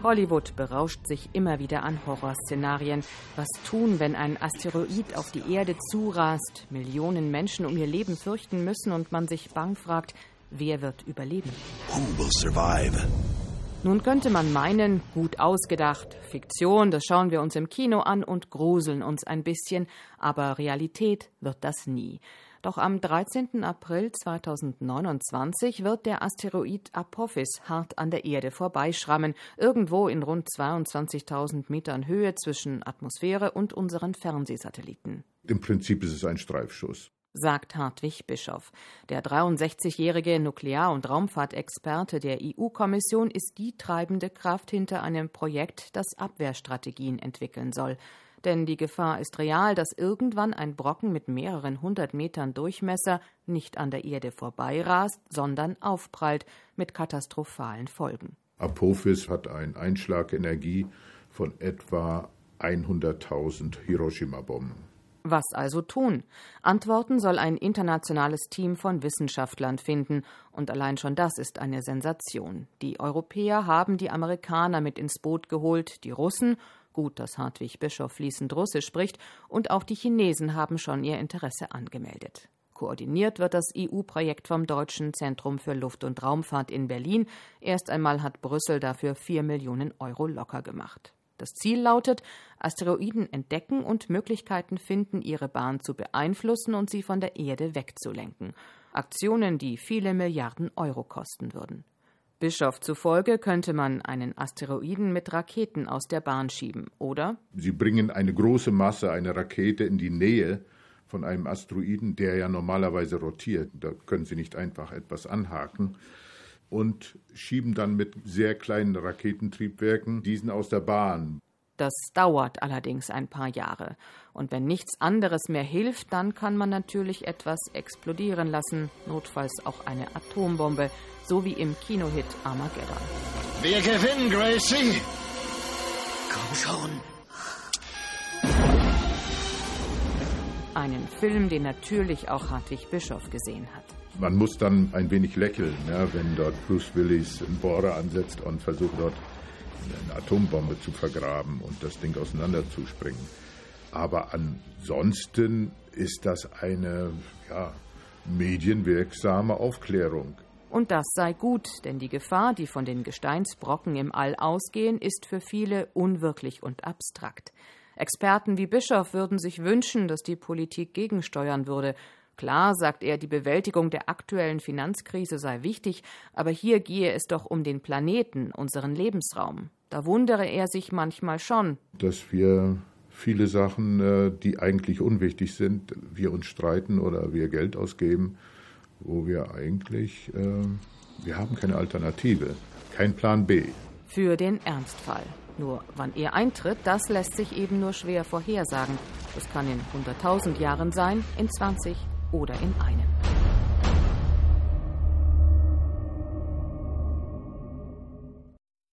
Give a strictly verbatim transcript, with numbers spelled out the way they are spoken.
Hollywood berauscht sich immer wieder an Horrorszenarien. Was tun, wenn ein Asteroid auf die Erde zurast, Millionen Menschen um ihr Leben fürchten müssen und man sich bang fragt, wer wird überleben? Who will survive? Nun könnte man meinen, gut ausgedacht, Fiktion, das schauen wir uns im Kino an und gruseln uns ein bisschen, aber Realität wird das nie. Doch am dreizehnten April zweitausendneunundzwanzig wird der Asteroid Apophis hart an der Erde vorbeischrammen, irgendwo in rund zweiundzwanzigtausend Metern Höhe zwischen Atmosphäre und unseren Fernsehsatelliten. Im Prinzip ist es ein Streifschuss, sagt Hartwig Bischof. Der dreiundsechzigjährige Nuklear- und Raumfahrtexperte der E U-Kommission ist die treibende Kraft hinter einem Projekt, das Abwehrstrategien entwickeln soll. Denn die Gefahr ist real, dass irgendwann ein Brocken mit mehreren hundert Metern Durchmesser nicht an der Erde vorbeirast, sondern aufprallt mit katastrophalen Folgen. Apophis hat eine Einschlagenergie von etwa hunderttausend Hiroshima-Bomben. Was also tun? Antworten soll ein internationales Team von Wissenschaftlern finden. Und allein schon das ist eine Sensation. Die Europäer haben die Amerikaner mit ins Boot geholt, die Russen, gut, dass Hartwig Bischof fließend Russisch spricht, und auch die Chinesen haben schon ihr Interesse angemeldet. Koordiniert wird das E U-Projekt vom Deutschen Zentrum für Luft- und Raumfahrt in Berlin. Erst einmal hat Brüssel dafür vier Millionen Euro locker gemacht. Das Ziel lautet, Asteroiden entdecken und Möglichkeiten finden, ihre Bahn zu beeinflussen und sie von der Erde wegzulenken. Aktionen, die viele Milliarden Euro kosten würden. Bischof zufolge könnte man einen Asteroiden mit Raketen aus der Bahn schieben, oder? Sie bringen eine große Masse, eine Rakete in die Nähe von einem Asteroiden, der ja normalerweise rotiert. Da können Sie nicht einfach etwas anhaken. Und schieben dann mit sehr kleinen Raketentriebwerken diesen aus der Bahn. Das dauert allerdings ein paar Jahre. Und wenn nichts anderes mehr hilft, dann kann man natürlich etwas explodieren lassen, notfalls auch eine Atombombe, so wie im Kinohit Armageddon. Wir gewinnen, Gracie! Komm schon! Einen Film, den natürlich auch Hartwig Bischof gesehen hat. Man muss dann ein wenig lächeln, ja, wenn dort Bruce Willis einen Bohrer ansetzt und versucht dort eine Atombombe zu vergraben und das Ding auseinanderzuspringen. Aber ansonsten ist das eine ja, medienwirksame Aufklärung. Und das sei gut, denn die Gefahr, die von den Gesteinsbrocken im All ausgehen, ist für viele unwirklich und abstrakt. Experten wie Bischof würden sich wünschen, dass die Politik gegensteuern würde. Klar, sagt er, die Bewältigung der aktuellen Finanzkrise sei wichtig, aber hier gehe es doch um den Planeten, unseren Lebensraum. Da wundere er sich manchmal schon, dass wir viele Sachen, die eigentlich unwichtig sind, wir uns streiten oder wir Geld ausgeben, wo wir eigentlich, äh, wir haben keine Alternative, kein Plan B. Für den Ernstfall. Nur wann er eintritt, das lässt sich eben nur schwer vorhersagen. Das kann in hunderttausend Jahren sein, in zwanzig oder in einem.